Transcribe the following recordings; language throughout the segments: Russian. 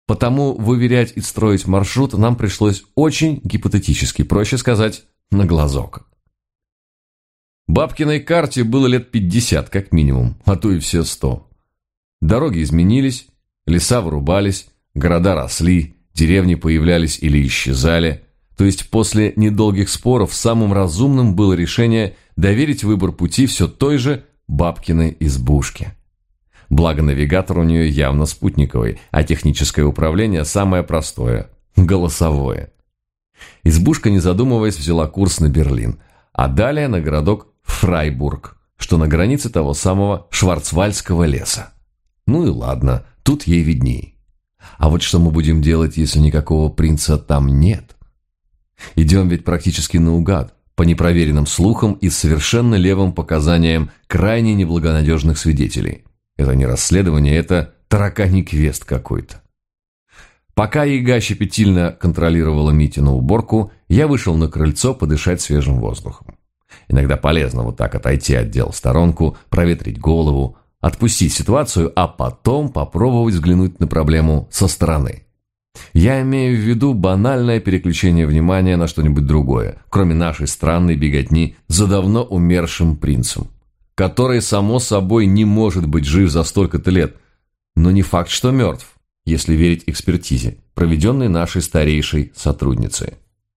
Потому выверять и строить маршрут нам пришлось очень гипотетически, проще сказать, на глазок. Бабкиной карте было лет 50 как минимум, а то и все 100. Дороги изменились, леса вырубались, города росли, деревни появлялись или исчезали. То есть после недолгих споров самым разумным было решение доверить выбор пути все той же бабкиной избушке. Благо навигатор у нее явно спутниковый, а техническое управление самое простое – голосовое. Избушка, не задумываясь, взяла курс на Берлин, а далее на городок Фрайбург, что на границе того самого Шварцвальдского леса. Ну и ладно, тут ей видней. А вот что мы будем делать, если никакого принца там нет? Идем ведь практически наугад, по непроверенным слухам и совершенно левым показаниям крайне неблагонадежных свидетелей. Это не расследование, это тараканий квест какой-то. Пока яга щепетильно контролировала Митину уборку, я вышел на крыльцо подышать свежим воздухом. Иногда полезно вот так отойти от дел в сторонку, проветрить голову, отпустить ситуацию, а потом попробовать взглянуть на проблему со стороны. Я имею в виду банальное переключение внимания на что-нибудь другое, кроме нашей странной беготни за давно умершим принцем, который, само собой, не может быть жив за столько-то лет, но не факт, что мертв, если верить экспертизе, проведенной нашей старейшей сотрудницей.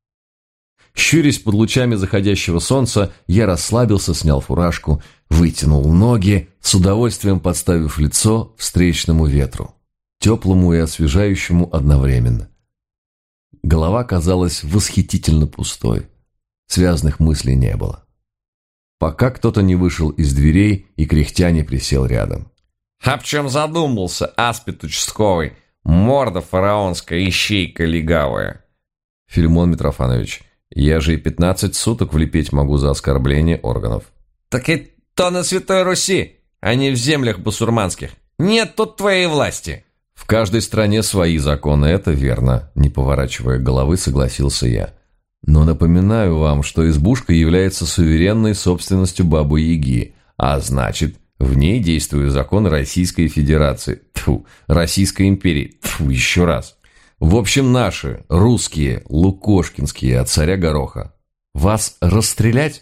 Щурясь под лучами заходящего солнца, я расслабился, снял фуражку, вытянул ноги, с удовольствием подставив лицо встречному ветру, теплому и освежающему одновременно. Голова казалась восхитительно пустой, связанных мыслей не было. Пока кто-то не вышел из дверей и кряхтя не присел рядом. «А в чем задумался, аспид участковый? Морда фараонская, ищейка легавая!» «Филимон Митрофанович, я же и 15 суток влепить могу за оскорбление органов». «Так и то на Святой Руси, а не в землях басурманских. Нет тут твоей власти». «В каждой стране свои законы, это верно», — не поворачивая головы, согласился я. «Но напоминаю вам, что избушка является суверенной собственностью Бабы-Яги, а значит, в ней действуют законы Российской Федерации, Российской империи, еще раз. В общем, наши, русские, лукошкинские, от царя Гороха. Вас расстрелять?»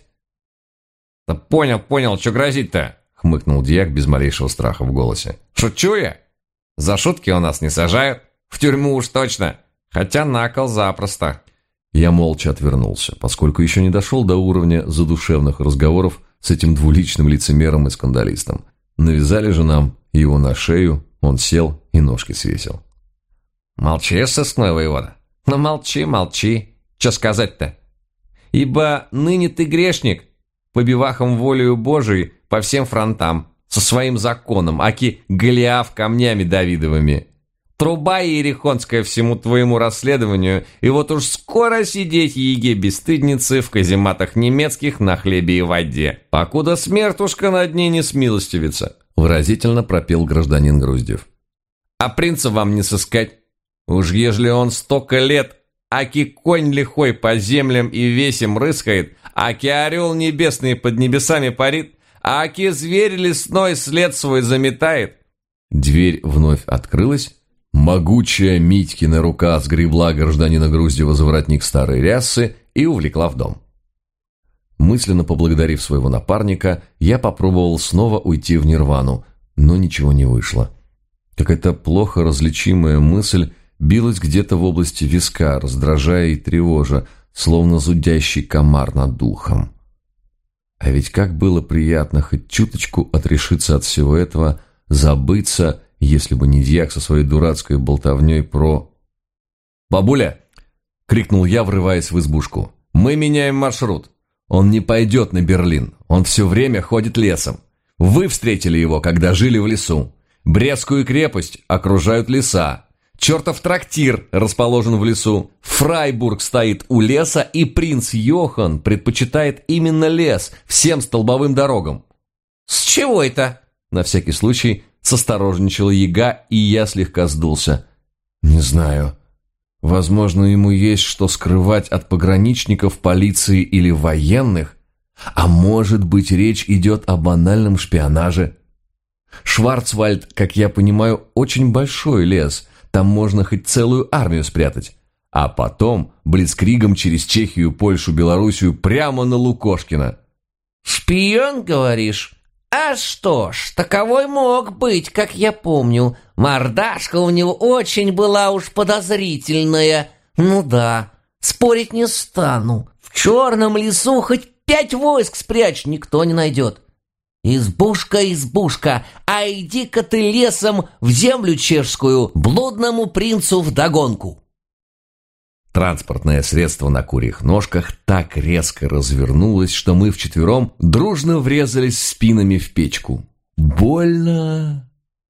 «Да понял, что грозит-то?» — хмыкнул дьяк без малейшего страха в голосе. «Шучу я? За шутки у нас не сажают, в тюрьму уж точно, хотя на кол запросто». Я молча отвернулся, поскольку еще не дошел до уровня задушевных разговоров с этим двуличным лицемером и скандалистом. Навязали же нам его на шею, он сел и ножки свесил. «Молчи, сыскной воевода. Ну молчи. Че сказать-то? Ибо ныне ты грешник, побивахом волею Божией по всем фронтам, со своим законом, аки Голиаф камнями Давидовыми. Труба иерихонская всему твоему расследованию, и вот уж скоро сидеть еге бесстыдницы в казематах немецких на хлебе и воде, покуда смертушка над ней не смилостивится», — выразительно пропел гражданин Груздев. «А принца вам не сыскать. Уж ежели он столько лет, аки конь лихой по землям и весем рыскает, аки орел небесный под небесами парит, аки зверь лесной след свой заметает». Дверь вновь открылась. Могучая Митькина рука сгребла гражданина Груздева за воротник старой рясы и увлекла в дом. Мысленно поблагодарив своего напарника, я попробовал снова уйти в нирвану, но ничего не вышло. Какая-то плохо различимая мысль билась где-то в области виска, раздражая и тревожа, словно зудящий комар над духом. А ведь как было приятно хоть чуточку отрешиться от всего этого, забыться, если бы не дьяк со своей дурацкой болтовней про... «Бабуля!» — крикнул я, врываясь в избушку. «Мы меняем маршрут. Он не пойдет на Берлин. Он все время ходит лесом. Вы встретили его, когда жили в лесу. Брестскую крепость окружают леса. Чертов трактир расположен в лесу. Фрайбург стоит у леса, и принц Йохан предпочитает именно лес всем столбовым дорогам». «С чего это?» — на всякий случай состорожничала яга, и я слегка сдулся. «Не знаю. Возможно, ему есть что скрывать от пограничников, полиции или военных. А может быть, речь идет о банальном шпионаже. Шварцвальд, как я понимаю, очень большой лес. Там можно хоть целую армию спрятать. А потом блицкригом через Чехию, Польшу, Белоруссию прямо на Лукошкина. «Шпион, говоришь? А что ж, таковой мог быть, как я помню. Мордашка у него очень была уж подозрительная. Ну да, спорить не стану. В черном лесу хоть 5 войск спрячь, никто не найдет. Избушка, избушка, а иди-ка ты лесом в землю чешскую, блудному принцу вдогонку». Транспортное средство на курьих ножках так резко развернулось, что мы вчетвером дружно врезались спинами в печку. Больно.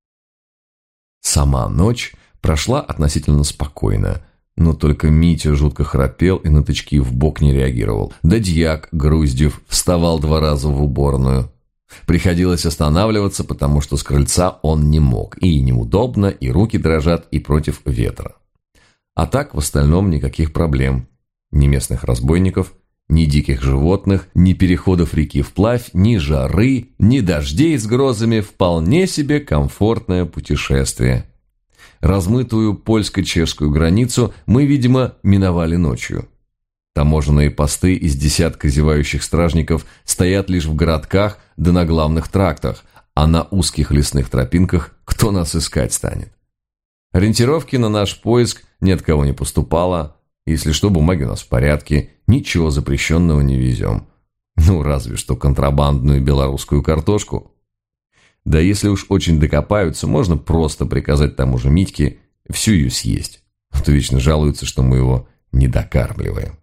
Сама ночь прошла относительно спокойно, но только Митя жутко храпел и на тычки в бок не реагировал. Да дьяк Груздев вставал 2 раза в уборную. Приходилось останавливаться, потому что с крыльца он не мог, и неудобно, и руки дрожат, и против ветра. А так, в остальном, никаких проблем. Ни местных разбойников, ни диких животных, ни переходов реки вплавь, ни жары, ни дождей с грозами. Вполне себе комфортное путешествие. Размытую польско-чешскую границу мы, видимо, миновали ночью. Таможенные посты из десятка зевающих стражников стоят лишь в городках да на главных трактах, а на узких лесных тропинках кто нас искать станет? Ориентировки на наш поиск ни от кого не поступало. Если что, бумаги у нас в порядке, ничего запрещенного не везем. Ну, разве что контрабандную белорусскую картошку. Да если уж очень докопаются, можно просто приказать тому же Митьке всю ее съесть. А то вечно жалуются, что мы его не докармливаем.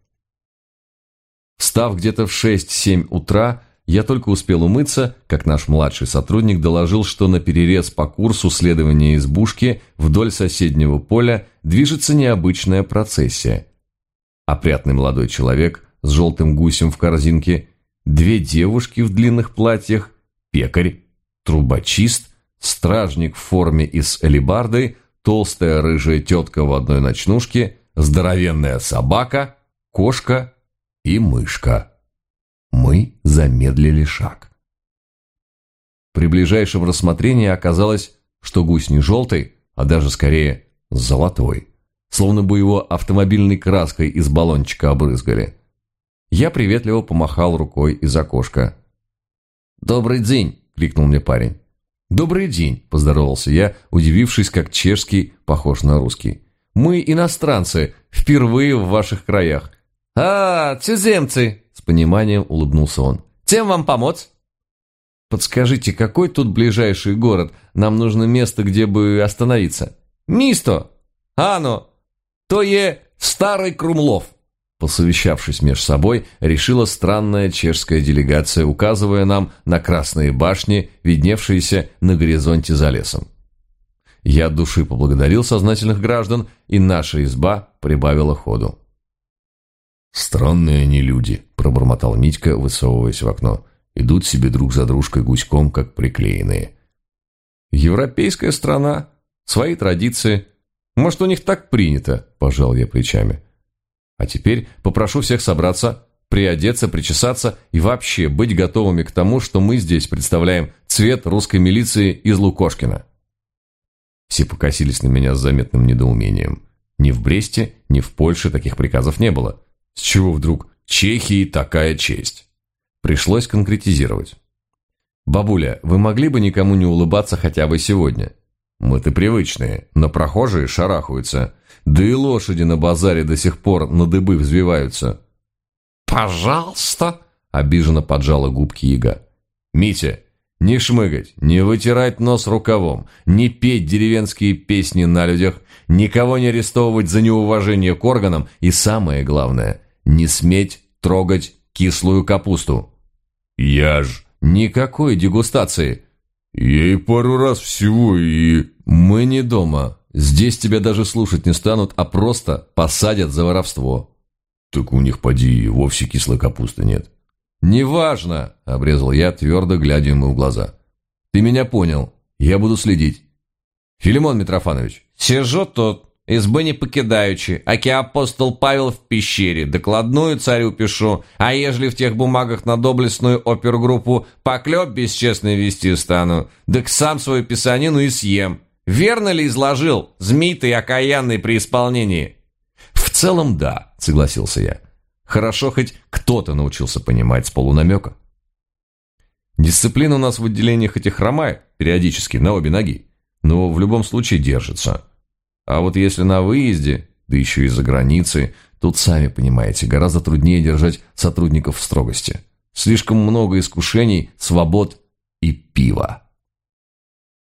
Встав где-то в 6-7 утра, я только успел умыться, как наш младший сотрудник доложил, что наперерез по курсу следования избушки вдоль соседнего поля движется необычная процессия. Опрятный молодой человек с желтым гусем в корзинке, 2 девушки в длинных платьях, пекарь, трубочист, стражник в форме и с алебардой, толстая рыжая тетка в одной ночнушке, здоровенная собака, кошка и мышка. Мы замедлили шаг. При ближайшем рассмотрении оказалось, что гусь не желтый, а даже скорее золотой, словно бы его автомобильной краской из баллончика обрызгали. Я приветливо помахал рукой из окошка. «Добрый день!» — крикнул мне парень. «Добрый день!» — поздоровался я, удивившись, как чешский похож на русский. «Мы иностранцы, впервые в ваших краях». «А, туземцы!» — с пониманием улыбнулся он. «Чем вам помочь?» «Подскажите, какой тут ближайший город? Нам нужно место, где бы остановиться». «Мисто! Ано! То е Старый Крумлов!» Посовещавшись между собой, решила странная чешская делегация, указывая нам на красные башни, видневшиеся на горизонте за лесом. Я от души поблагодарил сознательных граждан, и наша изба прибавила ходу. «Странные они люди», — пробормотал Митька, высовываясь в окно. «Идут себе друг за дружкой гуськом, как приклеенные». «Европейская страна, свои традиции. Может, у них так принято», — пожал я плечами. «А теперь попрошу всех собраться, приодеться, причесаться и вообще быть готовыми к тому, что мы здесь представляем цвет русской милиции из Лукошкина». Все покосились на меня с заметным недоумением. Ни в Бресте, ни в Польше таких приказов не было. С чего вдруг Чехии такая честь? Пришлось конкретизировать. «Бабуля, вы могли бы никому не улыбаться хотя бы сегодня? Мы-то привычные, но прохожие шарахаются. Да и лошади на базаре до сих пор на дыбы взвиваются». «Пожалуйста!» — обиженно поджала губки Яга. «Митя, не шмыгать, не вытирать нос рукавом, не петь деревенские песни на людях, никого не арестовывать за неуважение к органам и, самое главное, не сметь трогать кислую капусту». «Я ж...» «Никакой дегустации». «Я и пару раз всего и...» «Мы не дома. Здесь тебя даже слушать не станут, а просто посадят за воровство». «Так у них, поди, вовсе кислой капусты нет». «Неважно», — обрезал я, твердо глядя ему в глаза. «Ты меня понял. Я буду следить. Филимон Митрофанович». «Сижу тут, избы не покидаючи, аки апостол Павел в пещере, докладную царю пишу, а ежели в тех бумагах на доблестную опергруппу поклеп бесчестный вести стану, так сам свою писанину и съем. Верно ли изложил, змей ты окаянный при исполнении?» «В целом, да», — согласился я. «Хорошо, хоть кто-то научился понимать с полунамека». Дисциплина у нас в отделении хоть и хромает периодически на обе ноги, но в любом случае держится. А вот если на выезде, да еще и за границей, тут, сами понимаете, гораздо труднее держать сотрудников в строгости. Слишком много искушений, свобод и пива.